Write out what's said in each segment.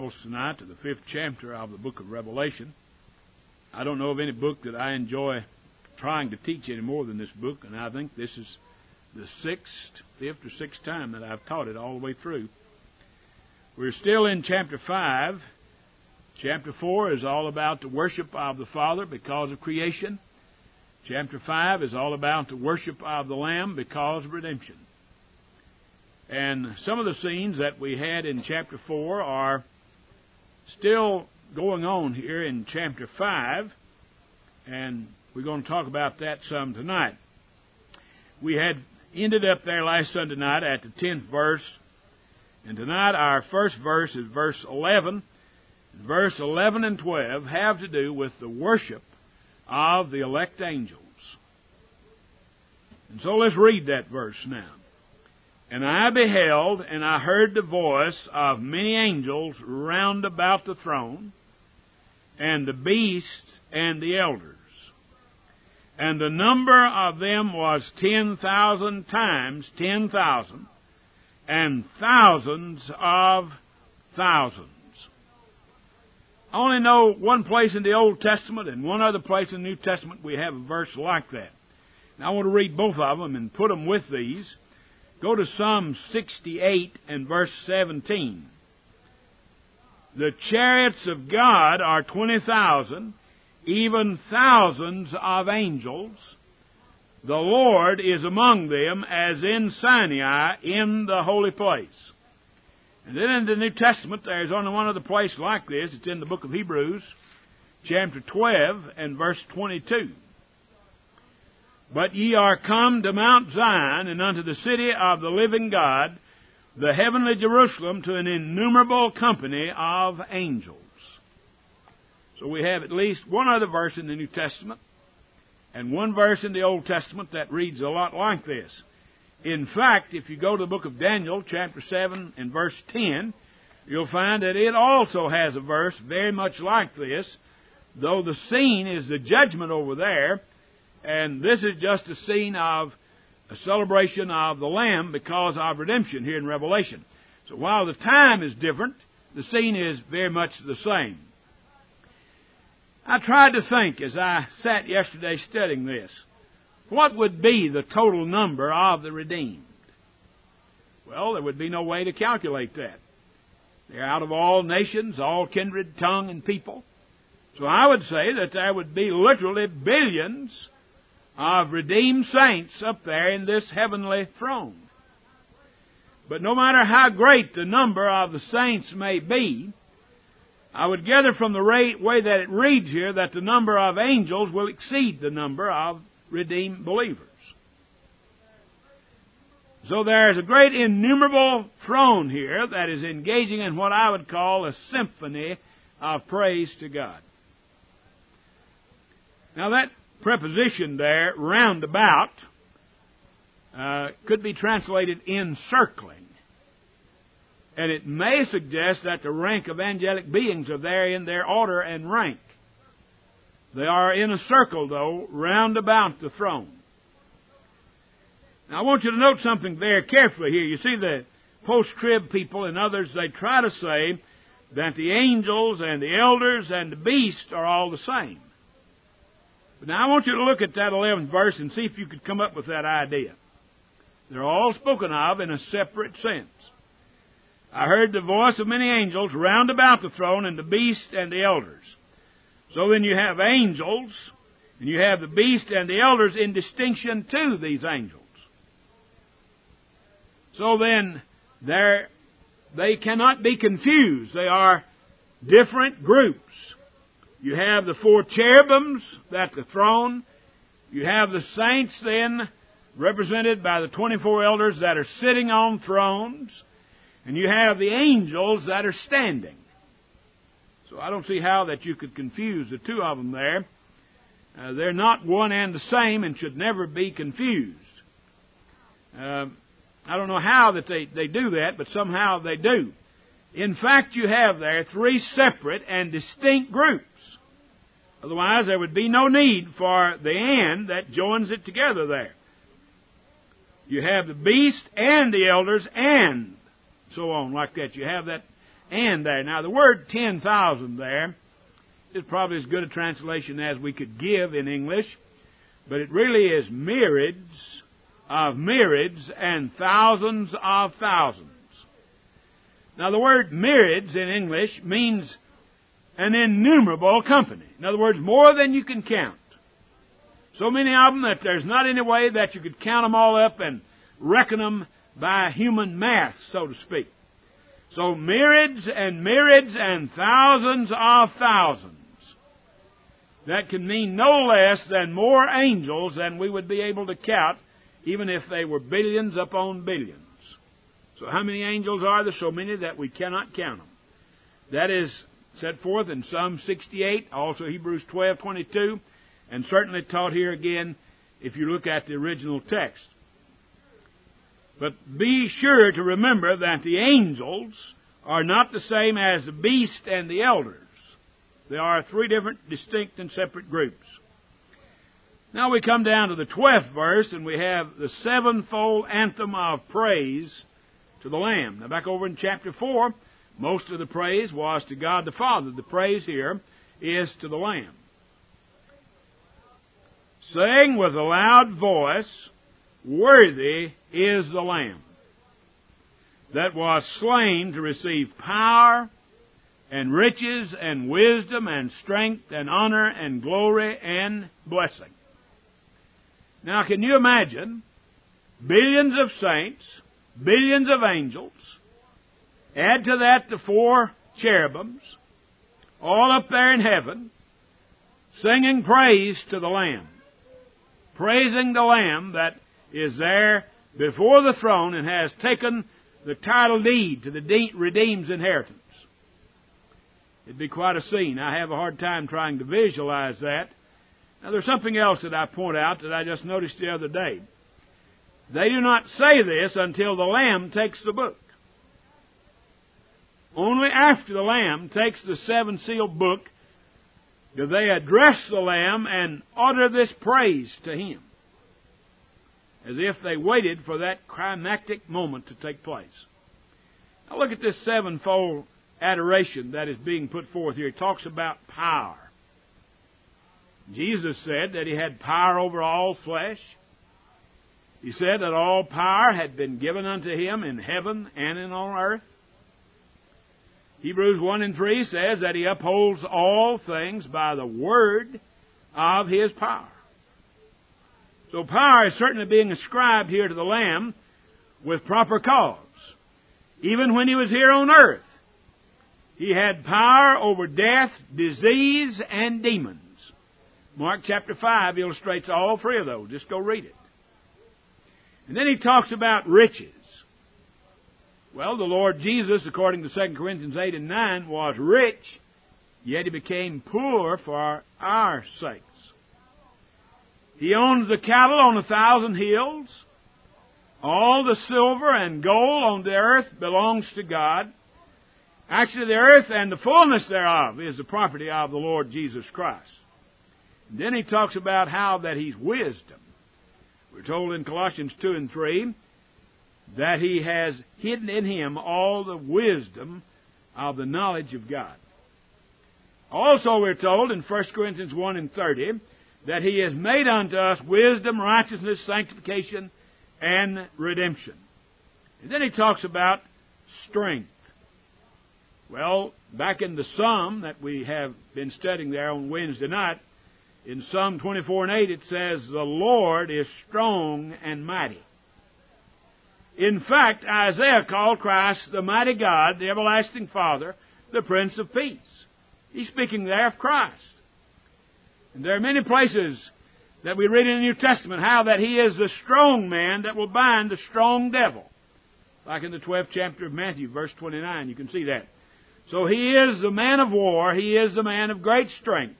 Bibles tonight to the 5th chapter of the book of Revelation. I don't know of any book that I enjoy trying to teach any more than this book, and I think this is the 5th or sixth time that I've taught it all the way through. We're still in chapter 5. Chapter 4 is all about the worship of the Father because of creation. Chapter 5 is all about the worship of the Lamb because of redemption. And some of the scenes that we had in chapter 4 are still going on here in chapter 5, and we're going to talk about that some tonight. We had ended up there last Sunday night at the 10th verse, and tonight our first verse is verse 11. Verse 11 and 12 have to do with the worship of the elect angels. And so let's read that verse now. And I beheld, and I heard the voice of many angels round about the throne, and the beast and the elders. And the number of them was 10,000 times 10,000, and thousands of thousands. I only know one place in the Old Testament and one other place in the New Testament we have a verse like that. And I want to read both of them and put them with these. Go to Psalm 68 and verse 17. The chariots of God are 20,000, even thousands of angels. The Lord is among them as in Sinai in the holy place. And then in the New Testament, there's only one other place like this. It's in the book of Hebrews, chapter 12 and verse 22. But ye are come to Mount Zion, and unto the city of the living God, the heavenly Jerusalem, to an innumerable company of angels. So we have at least one other verse in the New Testament, and one verse in the Old Testament that reads a lot like this. In fact, if you go to the book of Daniel, chapter 7 and verse 10, you'll find that it also has a verse very much like this, though the scene is the judgment over there, and this is just a scene of a celebration of the Lamb because of redemption here in Revelation. So while the time is different, the scene is very much the same. I tried to think as I sat yesterday studying this, what would be the total number of the redeemed? Well, there would be no way to calculate that. They're out of all nations, all kindred, tongue, and people. So I would say that there would be literally billions of redeemed saints up there in this heavenly throne. But no matter how great the number of the saints may be, I would gather from the way that it reads here that the number of angels will exceed the number of redeemed believers. So there is a great innumerable throne here that is engaging in what I would call a symphony of praise to God. Now that preposition there, roundabout, could be translated encircling. And it may suggest that the rank of angelic beings are there in their order and rank. They are in a circle, though, round about the throne. Now, I want you to note something very carefully here. You see, the post-trib people and others, they try to say that the angels and the elders and the beast are all the same. But now I want you to look at that 11th verse and see if you could come up with that idea. They're all spoken of in a separate sense. I heard the voice of many angels round about the throne, and the beast and the elders. So then you have angels, and you have the beast and the elders in distinction to these angels. So then they cannot be confused. They are different groups. You have the 4 cherubims at the throne. You have the saints then represented by the 24 elders that are sitting on thrones. And you have the angels that are standing. So I don't see how that you could confuse the two of them there. They're not one and the same and should never be confused. I don't know how that they do that, but somehow they do. In fact, you have there 3 separate and distinct groups. Otherwise, there would be no need for the and that joins it together there. You have the beast and the elders and so on like that. You have that and there. Now, the word 10,000 there is probably as good a translation as we could give in English, but it really is myriads of myriads and thousands of thousands. Now, the word myriads in English means an innumerable company. In other words, more than you can count. So many of them that there's not any way that you could count them all up and reckon them by human math, so to speak. So myriads and myriads and thousands of thousands. That can mean no less than more angels than we would be able to count, even if they were billions upon billions. So how many angels are there? So many that we cannot count them. That is set forth in Psalm 68, also Hebrews 12:22, and certainly taught here again if you look at the original text. But be sure to remember that the angels are not the same as the beast and the elders. There are three different, distinct and separate groups. Now we come down to the 12th verse, and we have the sevenfold anthem of praise to the Lamb. Now back over in chapter 4, most of the praise was to God the Father. The praise here is to the Lamb. Saying with a loud voice, worthy is the Lamb that was slain to receive power and riches and wisdom and strength and honor and glory and blessing. Now, can you imagine billions of saints, billions of angels, add to that the 4 cherubims, all up there in heaven, singing praise to the Lamb, praising the Lamb that is there before the throne and has taken the title deed to the redeemed's inheritance. It'd be quite a scene. I have a hard time trying to visualize that. Now, there's something else that I point out that I just noticed the other day. They do not say this until the Lamb takes the book. Only after the Lamb takes the 7-sealed book do they address the Lamb and utter this praise to Him, as if they waited for that climactic moment to take place. Now look at this sevenfold adoration that is being put forth here. It talks about power. Jesus said that He had power over all flesh. He said that all power had been given unto Him in heaven and on earth. Hebrews 1:3 says that He upholds all things by the word of His power. So power is certainly being ascribed here to the Lamb with proper cause. Even when He was here on earth, He had power over death, disease, and demons. Mark chapter 5 illustrates all 3 of those. Just go read it. And then He talks about riches. Well, the Lord Jesus, according to 2 Corinthians 8 and 9, was rich, yet He became poor for our sakes. He owns the cattle on 1,000 hills. All the silver and gold on the earth belongs to God. Actually, the earth and the fullness thereof is the property of the Lord Jesus Christ. And then He talks about how that He's wisdom. We're told in Colossians 2 and 3 that He has hidden in Him all the wisdom of the knowledge of God. Also, we're told in 1 Corinthians 1 and 30 that He has made unto us wisdom, righteousness, sanctification, and redemption. And then He talks about strength. Well, back in the Psalm that we have been studying there on Wednesday night, in Psalm 24 and 8 it says, the Lord is strong and mighty. In fact, Isaiah called Christ the mighty God, the everlasting Father, the Prince of Peace. He's speaking there of Christ. And there are many places that we read in the New Testament how that He is the strong man that will bind the strong devil. Like in the 12th chapter of Matthew, verse 29, you can see that. So He is the man of war. He is the man of great strength.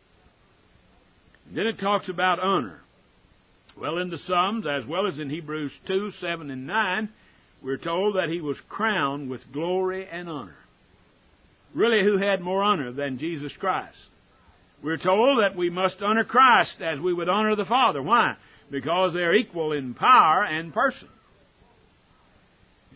And then it talks about honor. Well, in the Psalms, as well as in Hebrews 2, 7, and 9, we're told that He was crowned with glory and honor. Really, who had more honor than Jesus Christ? We're told that we must honor Christ as we would honor the Father. Why? Because they're equal in power and person.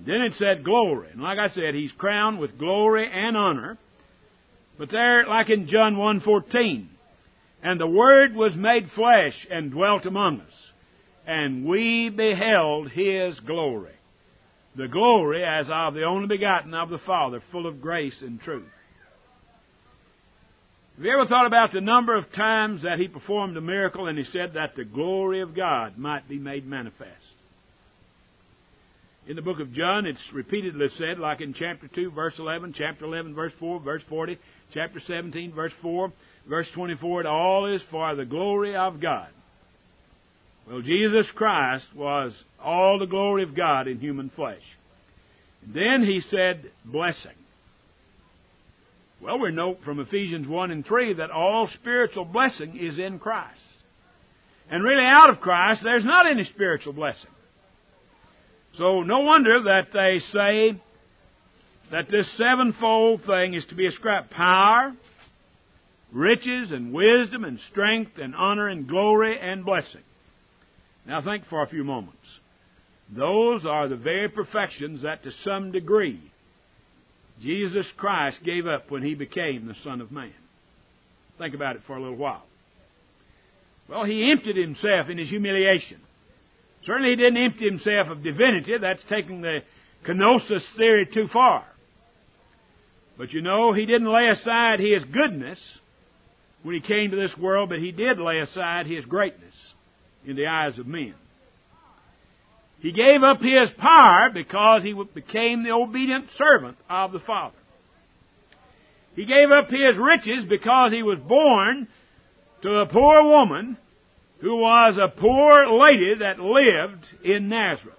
Then it said glory. And like I said, He's crowned with glory and honor. But there, like in John 1:14, and the Word was made flesh and dwelt among us, and we beheld His glory. The glory as of the only begotten of the Father, full of grace and truth. Have you ever thought about the number of times that He performed a miracle and He said that the glory of God might be made manifest? In the book of John, it's repeatedly said, like in chapter 2, verse 11, chapter 11, verse 4, verse 40, chapter 17, verse 4, verse 24, it all is for the glory of God. Well, Jesus Christ was all the glory of God in human flesh. And then He said, blessing. Well, we note from Ephesians 1 and 3 that all spiritual blessing is in Christ. And really out of Christ, there's not any spiritual blessing. So no wonder that they say that this sevenfold thing is to be ascribed power, riches, and wisdom, and strength, and honor, and glory, and blessing. Now think for a few moments. Those are the very perfections that to some degree Jesus Christ gave up when He became the Son of Man. Think about it for a little while. Well, He emptied Himself in His humiliation. Certainly He didn't empty Himself of divinity. That's taking the kenosis theory too far. But you know, He didn't lay aside His goodness when He came to this world, but He did lay aside His greatness in the eyes of men. He gave up His power because He became the obedient servant of the Father. He gave up His riches because He was born to a poor woman who was a poor lady that lived in Nazareth.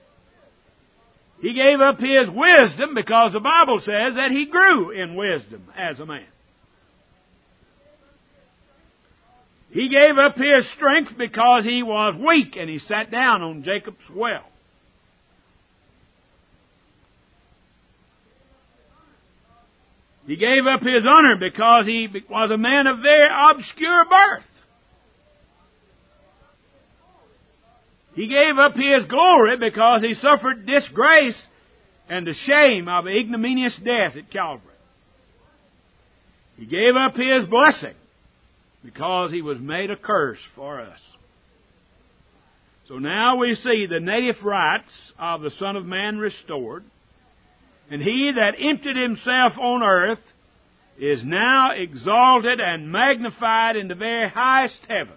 He gave up His wisdom because the Bible says that He grew in wisdom as a man. He gave up His strength because He was weak and He sat down on Jacob's well. He gave up His honor because He was a man of very obscure birth. He gave up His glory because He suffered disgrace and the shame of ignominious death at Calvary. He gave up His blessing because He was made a curse for us. So now we see the native rights of the Son of Man restored, and He that emptied Himself on earth is now exalted and magnified in the very highest heaven.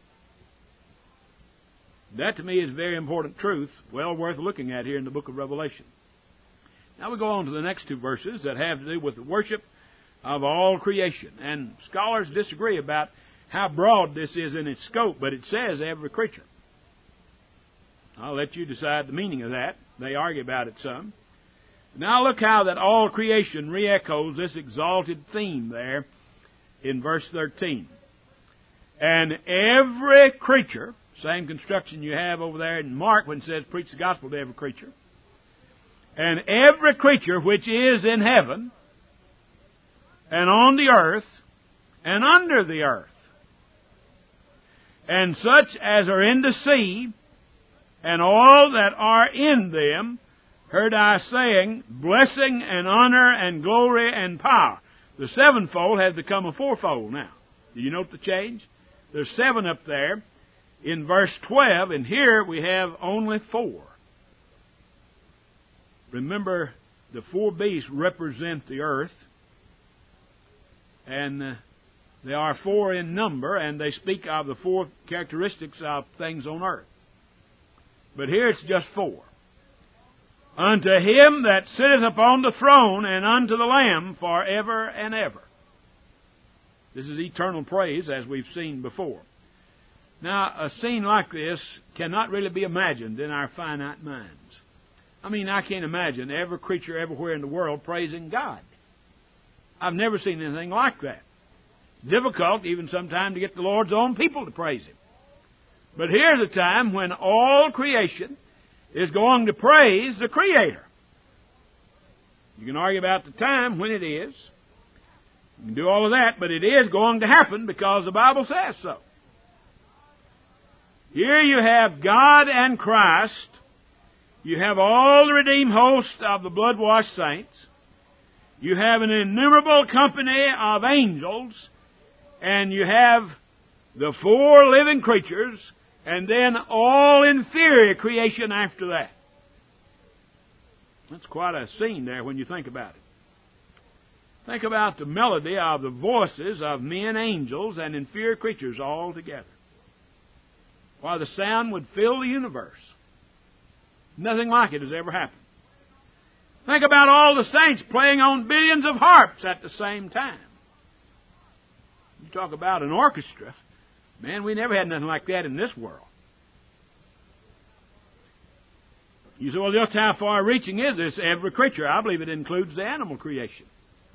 That to me is a very important truth, well worth looking at here in the book of Revelation. Now we go on to the next two verses that have to do with the worship of all creation. And scholars disagree about how broad this is in its scope, but it says every creature. I'll let you decide the meaning of that. They argue about it some. Now look how that all creation re-echoes this exalted theme there in verse 13. And every creature, same construction you have over there in Mark when it says preach the gospel to every creature. And every creature which is in heaven, and on the earth, and under the earth, and such as are in the sea, and all that are in them, heard I saying, blessing and honor and glory and power. The sevenfold has become a fourfold now. Do you note the change? There's 7 up there in verse 12, and here we have only 4. Remember, the 4 beasts represent the earth, and they are 4 in number, and they speak of the 4 characteristics of things on earth. But here it's just 4. Unto Him that sitteth upon the throne, and unto the Lamb forever and ever. This is eternal praise, as we've seen before. Now, a scene like this cannot really be imagined in our finite minds. I mean, I can't imagine every creature everywhere in the world praising God. I've never seen anything like that. It's difficult even sometimes to get the Lord's own people to praise Him. But here's a time when all creation is going to praise the Creator. You can argue about the time when it is. You can do all of that, but it is going to happen because the Bible says so. Here you have God and Christ You have all the redeemed host of the blood-washed saints. You have an innumerable company of angels. And you have the four living creatures, and then all inferior creation after that. That's quite a scene there when you think about it. Think about the melody of the voices of men, angels, and inferior creatures all together. Why, the sound would fill the universe. Nothing like it has ever happened. Think about all the saints playing on billions of harps at the same time. You talk about an orchestra. Man, we never had nothing like that in this world. You say, well, just how far-reaching is this every creature? I believe it includes the animal creation.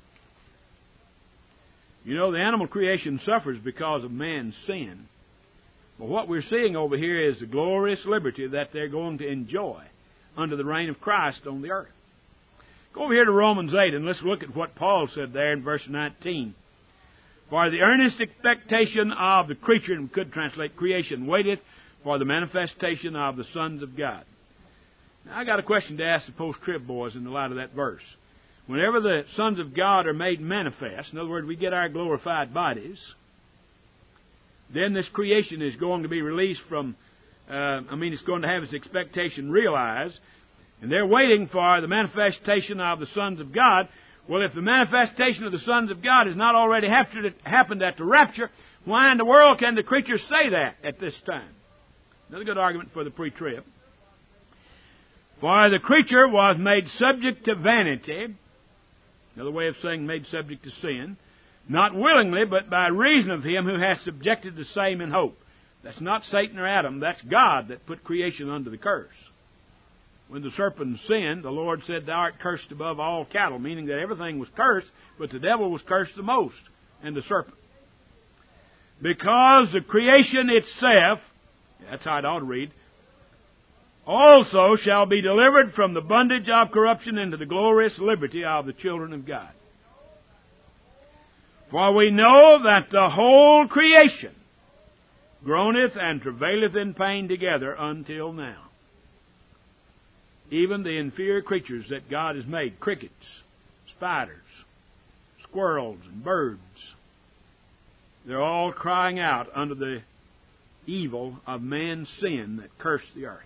You know, the animal creation suffers because of man's sin. But what we're seeing over here is the glorious liberty that they're going to enjoy under the reign of Christ on the earth. Go over here to Romans 8 and let's look at what Paul said there in verse 19. For the earnest expectation of the creature, and we could translate creation, waiteth for the manifestation of the sons of God. Now, I got a question to ask the post-trib boys in the light of that verse. Whenever the sons of God are made manifest, in other words, we get our glorified bodies, then this creation is going to be released from, it's going to have its expectation realized, and they're waiting for the manifestation of the sons of God. Well, if the manifestation of the sons of God has not already happened at the rapture, why in the world can the creatures say that at this time? Another good argument for the pre-trib. For the creature was made subject to vanity, another way of saying made subject to sin, not willingly, but by reason of him who has subjected the same in hope. That's not Satan or Adam, that's God that put creation under the curse. When the serpent sinned, the Lord said, Thou art cursed above all cattle, meaning that everything was cursed, but the devil was cursed the most, and the serpent. Because the creation itself, that's how it ought to read, also shall be delivered from the bondage of corruption into the glorious liberty of the children of God. For we know that the whole creation groaneth and travaileth in pain together until now. Even the inferior creatures that God has made, crickets, spiders, squirrels, and birds, they're all crying out under the evil of man's sin that cursed the earth.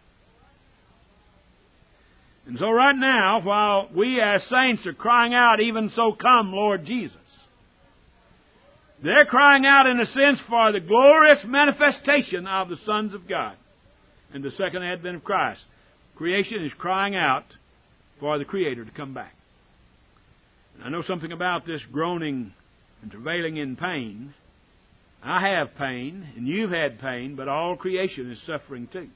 And so right now, while we as saints are crying out, even so come, Lord Jesus, they're crying out in a sense for the glorious manifestation of the sons of God and the second advent of Christ. Creation is crying out for the Creator to come back. And I know something about this groaning and travailing in pain. I have pain, and you've had pain, but all creation is suffering too.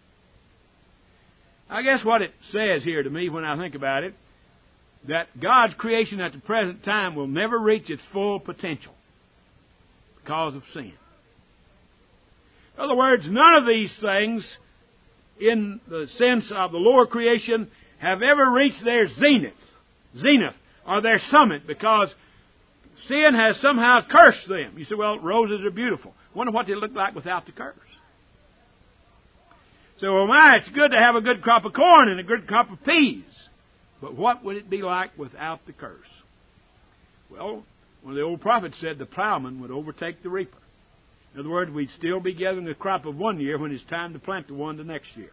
I guess what it says here to me when I think about it, that God's creation at the present time will never reach its full potential because of sin. In other words, none of these things, in the sense of the lower creation, have ever reached their zenith, or their summit, because sin has somehow cursed them. You say, well, roses are beautiful. I wonder what they look like without the curse. So, well, my, it's good to have a good crop of corn and a good crop of peas. But what would it be like without the curse? Well, one of the old prophets said the plowman would overtake the reaper. In other words, we'd still be gathering the crop of one year when it's time to plant the one the next year.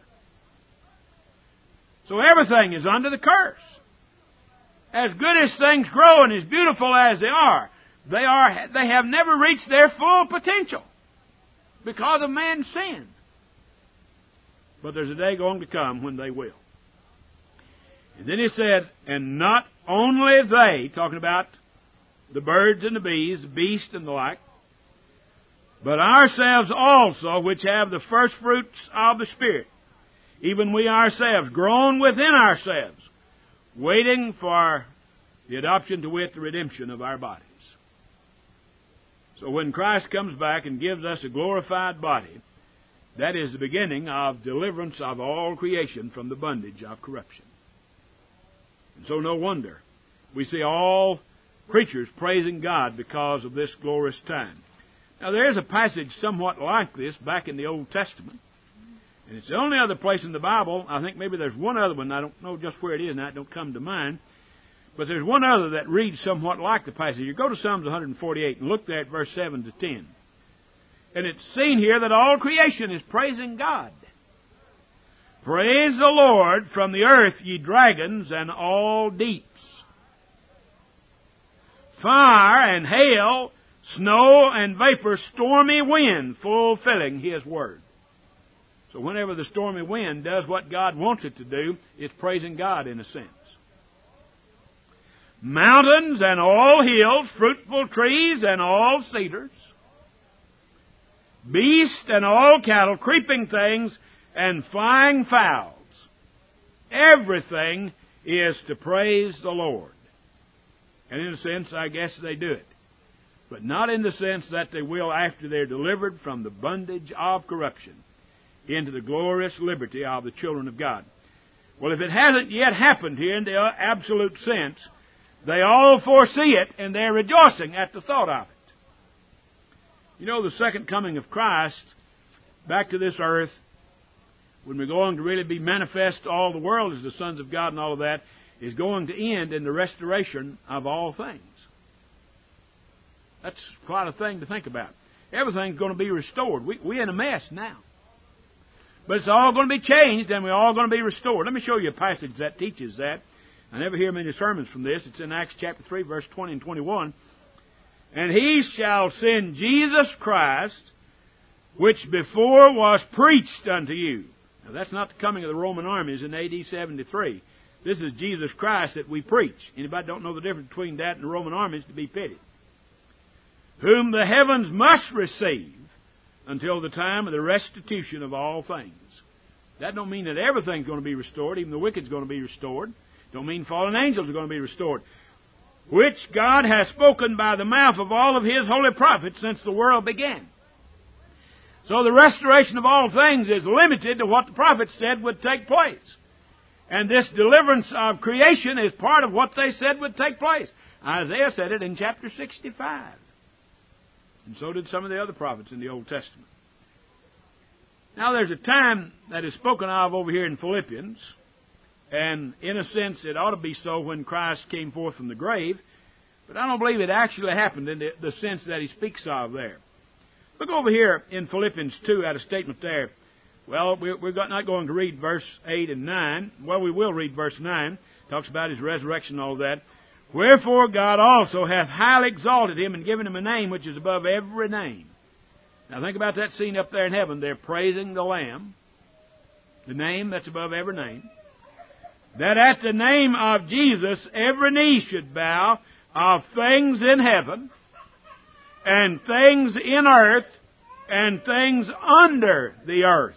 So everything is under the curse. As good as things grow and as beautiful as they have never reached their full potential because of man's sin. But there's a day going to come when they will. And then he said, and not only they, talking about the birds and the bees, the beast and the like, but ourselves also, which have the first fruits of the Spirit, even we ourselves, groan within ourselves, waiting for the adoption, to wit, the redemption of our bodies. So when Christ comes back and gives us a glorified body, that is the beginning of deliverance of all creation from the bondage of corruption. And so no wonder we see all creatures praising God because of this glorious time. Now there's a passage somewhat like this back in the Old Testament. And it's the only other place in the Bible, I think maybe there's one other one, I don't know just where it is now, it don't come to mind, but there's one other that reads somewhat like the passage. You go to Psalms 148 and look there at verse 7 to 10. And it's seen here that all creation is praising God. Praise the Lord from the earth, ye dragons, and all deeps. Fire and hail, snow and vapor, stormy wind, fulfilling His word. So whenever the stormy wind does what God wants it to do, it's praising God in a sense. Mountains and all hills, fruitful trees and all cedars, beasts and all cattle, creeping things and flying fowls. Everything is to praise the Lord. And in a sense, I guess they do it. But not in the sense that they will after they're delivered from the bondage of corruption into the glorious liberty of the children of God. Well, if it hasn't yet happened here in the absolute sense, they all foresee it and they're rejoicing at the thought of it. You know, the second coming of Christ back to this earth, when we're going to really be manifest to all the world as the sons of God and all of that, is going to end in the restoration of all things. That's quite a thing to think about. Everything's going to be restored. We're in a mess now. But it's all going to be changed and we're all going to be restored. Let me show you a passage that teaches that. I never hear many sermons from this. It's in Acts chapter 3, verse 20 and 21. And He shall send Jesus Christ, which before was preached unto you. Now that's not the coming of the Roman armies in AD 73. This is Jesus Christ that we preach. Anybody don't know the difference between that and the Roman armies, to be pitied. Whom the heavens must receive until the time of the restitution of all things. That don't mean that everything's going to be restored. Even the wicked's going to be restored. Don't mean fallen angels are going to be restored. Which God has spoken by the mouth of all of His holy prophets since the world began. So the restoration of all things is limited to what the prophets said would take place. And this deliverance of creation is part of what they said would take place. Isaiah said it in chapter 65. And so did some of the other prophets in the Old Testament. Now there's a time that is spoken of over here in Philippians. And in a sense it ought to be so when Christ came forth from the grave. But I don't believe it actually happened in the sense that he speaks of there. Look over here in Philippians 2 at a statement there. Well, we're not going to read verse 8 and 9. Well, we will read verse 9. Talks about His resurrection and all that. Wherefore God also hath highly exalted Him and given Him a name which is above every name. Now think about that scene up there in heaven. They're praising the Lamb, the name that's above every name. That at the name of Jesus every knee should bow, of things in heaven, and things in earth, and things under the earth.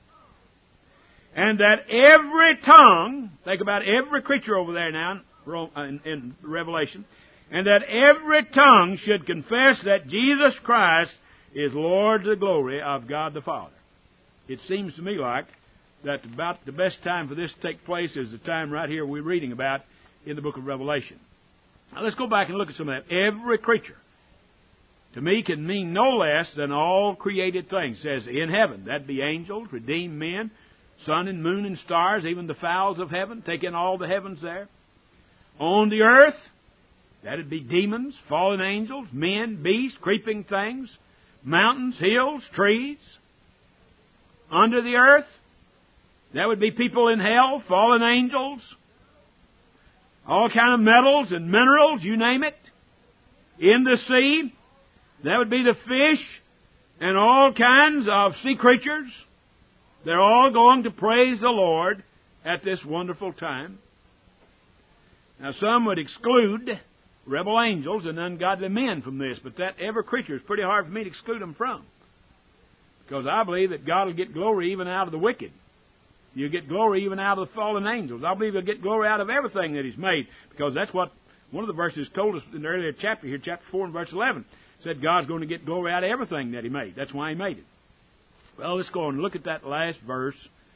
And that every tongue, think about every creature over there now in Revelation, and that every tongue should confess that Jesus Christ is Lord to the glory of God the Father. It seems to me like that about the best time for this to take place is the time right here we're reading about in the book of Revelation. Now let's go back and look at some of that. Every creature, to me, can mean no less than all created things. It says in heaven, that'd be angels, redeemed men, sun and moon and stars, even the fowls of heaven, take in all the heavens there. On the earth, that'd be demons, fallen angels, men, beasts, creeping things, mountains, hills, trees. Under the earth, that would be people in hell, fallen angels, all kind of metals and minerals, you name it. In the sea, that would be the fish and all kinds of sea creatures. They're all going to praise the Lord at this wonderful time. Now some would exclude rebel angels and ungodly men from this, but that every creature is pretty hard for me to exclude them from. Because I believe that God will get glory even out of the wicked. You'll get glory even out of the fallen angels. I believe He'll get glory out of everything that He's made. Because that's what one of the verses told us in the earlier chapter here, chapter 4 and verse 11. Said God's going to get glory out of everything that He made. That's why He made it. Well, let's go and look at that last verse.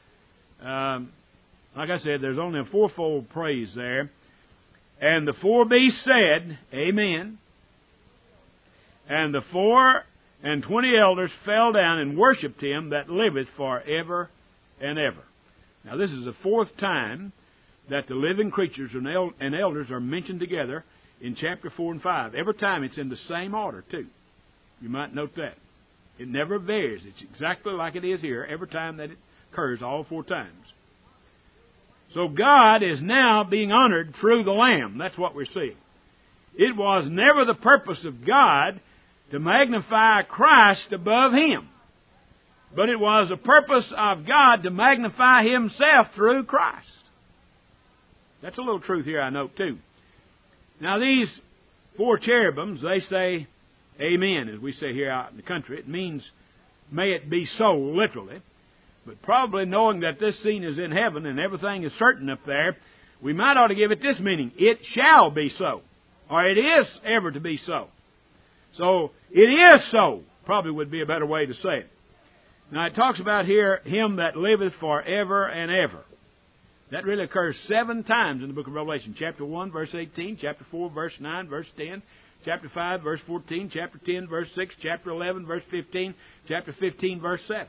Like I said, there's only a fourfold praise there. And the four beasts said, Amen. And the 24 elders fell down and worshipped Him that liveth for ever and ever. Now, this is the fourth time that the living creatures and elders are mentioned together in chapter 4 and 5. Every time it's in the same order, too. You might note that. It never varies. It's exactly like it is here every time that it occurs, all four times. So God is now being honored through the Lamb. That's what we're seeing. It was never the purpose of God to magnify Christ above Him, but it was the purpose of God to magnify Himself through Christ. That's a little truth here I note too. Now these four cherubims, they say amen, as we say here out in the country. It means may it be so, literally. But probably knowing that this scene is in heaven and everything is certain up there, we might ought to give it this meaning: it shall be so. Or it is ever to be so. So, it is so, probably would be a better way to say it. Now, it talks about here, Him that liveth forever and ever. That really occurs 7 times in the book of Revelation. Chapter 1, verse 18, chapter 4, verse 9, verse 10, chapter 5, verse 14, chapter 10, verse 6, chapter 11, verse 15, chapter 15, verse 7.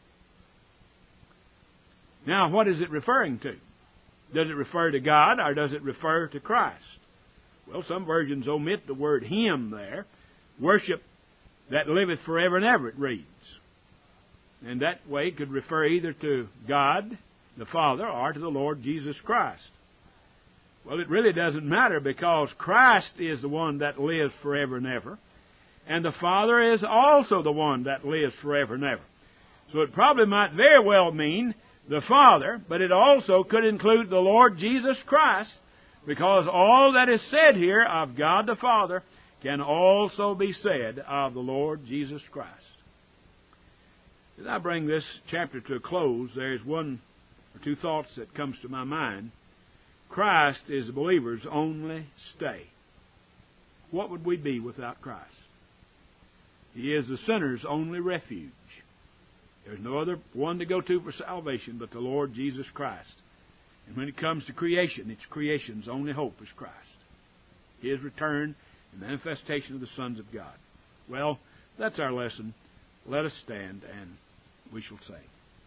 Now, what is it referring to? Does it refer to God or does it refer to Christ? Well, some versions omit the word Him there. Worship that liveth forever and ever, it reads. And that way it could refer either to God, the Father, or to the Lord Jesus Christ. Well, it really doesn't matter, because Christ is the one that lives forever and ever, and the Father is also the one that lives forever and ever. So it probably might very well mean the Father, but it also could include the Lord Jesus Christ, because all that is said here of God the Father can also be said of the Lord Jesus Christ. As I bring this chapter to a close, there's one or two thoughts that comes to my mind. Christ is the believer's only stay. What would we be without Christ? He is the sinner's only refuge. There's no other one to go to for salvation but the Lord Jesus Christ. And when it comes to creation, it's creation's only hope is Christ. His return and manifestation of the sons of God. Well, that's our lesson. Let us stand and we shall say.